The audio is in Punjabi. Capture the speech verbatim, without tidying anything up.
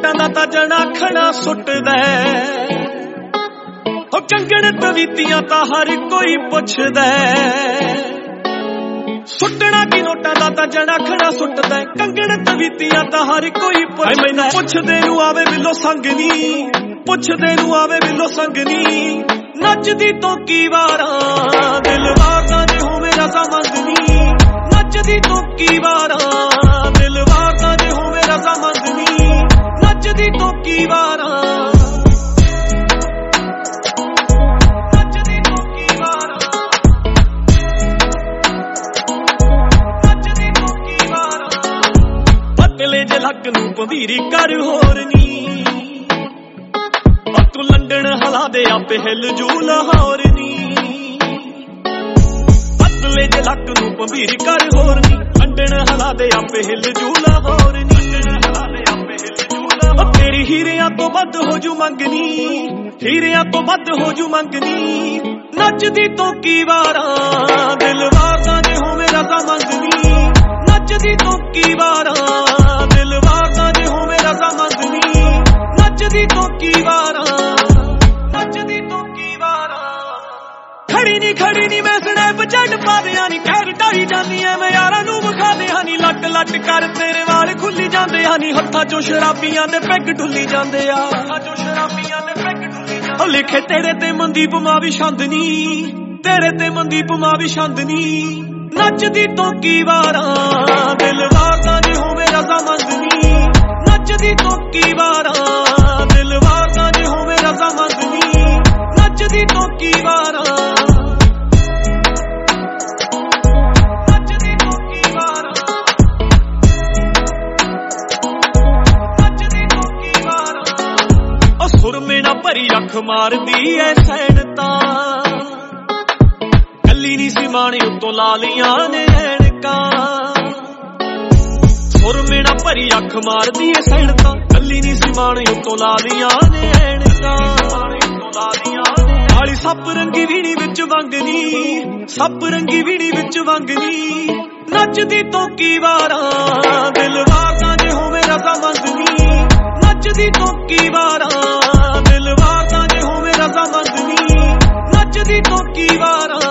ਨੋਟਾਂ ਦਾ ਤਾਂ ਜਣਾ ਖਣਾ ਸੁੱਟਦਾ ਹੋ ਕੰਗਣ ਤਵੀਤੀਆਂ ਤਾਂ ਹਰ ਕੋਈ ਪੁੱਛਦਾ ਸੁੱਟਣਾ ਕੀ ਨੋਟਾਂ ਦਾ ਤਾਂ ਜਣਾ ਖਣਾ ਸੁੱਟਦਾ ਕੰਗਣ ਤਵੀਤੀਆਂ ਤਾਂ ਹਰ ਕੋਈ ਪੁੱਛਦਾ ਮੈਨੂੰ ਪੁੱਛਦੇ ਨੂੰ ਆਵੇ ਬਿੱਲੋ ਸੰਗ ਨੀ ਪੁੱਛਦੇ ਨੂੰ ਆਵੇ ਬਿੱਲੋ ਸੰਗ ਨੀ ਨੱਚਦੀ ਤੋਂ ਕੀ ਵਾਰਾਂ ਦਿਲ ਵਾਰਦਾ ਜੇ ਹੋਵੇ ਰਜ਼ਾ ਮੰਗਨੀ ਨੱਚਦੀ ਤੋਂ ਕੀ ਵਾਰਾਂ ਦਿਲ ਵਾਰਦਾ ਜੇ ਹੋਵੇ ਰਜ਼ਾ ਮੰਗਨੀ ਨੱਚਦੀ ਤੋਂ ਕੀ ਵਾਰਾਂ ਲੱਕ ਨੂੰ ਭਵੀਰੀ ਕਰ ਹੋਰ ਨੀ ਤੂੰ ਲੰਡਨ ਹਲਾ ਦੇ ਆਪੇ ਹਿੱਲ ਜੂ ਲਾਹੌਰ ਨੀ ਪਤਲੇ ਜੇ ਲੱਕ ਨੂੰ ਭਵੀਰੀ ਕਰ ਹੋਰ ਨੀ ਲੰਡਨ ਹਲਾ ਦੇ ਆਪੇ ਹਿੱਲ ਜੂ ਲਾਹੌਰ ਨੀ ਹਲਾ ਦੇ ਆਪੇ ਹਿੱਲ ਜੂ ਲਾਹੌਰ ਤੇਰੀ ਹੀਰਿਆਂ ਤੋਂ ਵੱਧ ਹੋ ਜੂ ਮੰਗਨੀ ਹੀਰਿਆਂ ਤੋਂ ਵੱਧ ਹੋ ਜੂ ਮੰਗਨੀ ਨੱਚਦੀ ਤੋਂ ਕੀ ਵਾਰਾਂ ਦਿਲ ਵਾਰਦਾ ਜੇ ਹੋਵੇ ਰਜ਼ਾ ਮੰਗਨੀ ਨੱਚਦੀ ਤੋਂ ਕੀ ਵਾਰਾਂ ਨੱਚਦੀ ਤੋਂ ਕੀ ਵਾਰਾਂ ਨੱਚਦੀ ਤੋਂ ਕੀ ਵਾਰਾਂ ਖੜੀ ਨੀ ਖੜੀ ਨੀ ਮੈਂ ਸਨੈਪ ਚੱਡ ਪਾਦਿਆਂ ਨੀ ਖੈਰ ਢਾਈ ਜਾਂਦੀ ਐ ਮੈਂ ਯਾਰਾਂ ਨੂੰ ਵਿਖਾਦਿਆਂ ਨੀ ਲੱਟ ਲੱਟ ਕਰ ਤੇਰੇ ਵਾਲ ਖੁੱਲੀ ਜਾਂਦੇ ਆ ਨੀ ਹੱਥਾਂ ਚੋਂ ਸ਼ਰਾਬੀਆਂ ਦੇ ਪੈਗ ਢੁੱਲੀ ਜਾਂਦੇ ਆ ਹੱਥਾਂ ਚੋਂ ਸ਼ਰਾਬੀਆਂ ਦੇ ਪੈਗ ਢੁੱਲੀ ਜਾਂਦੇ ਉਹ ਲਿਖੇ ਤੇਰੇ ਤੇ ਮਨਦੀਪ ਮਾਂ ਵੀ ਛੰਦ ਨੀ ਤੇਰੇ ਤੇ ਮਨਦੀਪ ਮਾਂ ਵੀ ਛੰਦ ਨੀ ਨੱਚਦੀ ਤੋਂ ਕੀ ਵਾਰਾਂ ਦਿਲ ਵਾਰਦਾ ਜੇ ਹੋਵੇ ਰਜ਼ਾ ਮੰਗਨੀ ਨੱਚਦੀ ਤੋਂ ਕੀ ਵਾਰਾਂ ਦਿਲ ਵਾਰਦਾ ਜੇ ਹੋਵੇ ਰਜ਼ਾ ਮੰਗਨੀ ਨੱਚਦੀ ਤੋਂ ਕੀ ਵਾਰਾਂ ਨੱਚਦੀ ਤੋਂ ਕੀ ਵਾਰਾਂ ਨੱਚਦੀ ਤੋਂ ਕੀ ਵਾਰਾਂ ਉਹ ਸੁਰਮੇ ਨਾ ਭਰੀ ਅੱਖ ਮਾਰਦੀ ਐ ਸੈਣ ਤਾਂ ਕੱਲੀ ਨੀ ਸੀ ਮਾਣੀ ਉੱਤੋਂ ਲਾ ਲੀਆਂ ਨੇ ਐਨਕਾਂ ਸੁਰਮੇ ਨਾ ਭਰੀ ਅੱਖ ਮਾਰਦੀ ਏ ਸੈਣ ਤਾਂ ਕੱਲੀ ਨੀ ਸੀ ਮਾਣੀ ਉੱਤੋਂ ਲਾ ਲੀਆਂ ਨੇ ਐਨਕਾਂ ਕਾਲੀ ਸੱਪ ਰੰਗੀ ਵੀਣੀ ਵਿੱਚ ਵੰਗਨੀ ਸੱਪ ਰੰਗੀ ਵੀਣੀ ਵਿੱਚ ਵੰਗਨੀ ਨੱਚਦੀ ਤੋਂ ਕੀ ਵਾਰਾਂ ਦਿਲ ਵਾਰਦਾ ਜੇ ਹੋਵੇ ਰਜ਼ਾ ਮੰਗਨੀ ਨੱਚਦੀ ਤੋਂ ਕੀ ਵਾਰਾਂ ਦਿਲ ਵਾਰਦਾ ਜੇ ਹੋਵੇ ਰਜ਼ਾ ਮੰਗਨੀ ਨੱਚਦੀ ਤੋਂ ਕੀ ਵਾਰਾਂ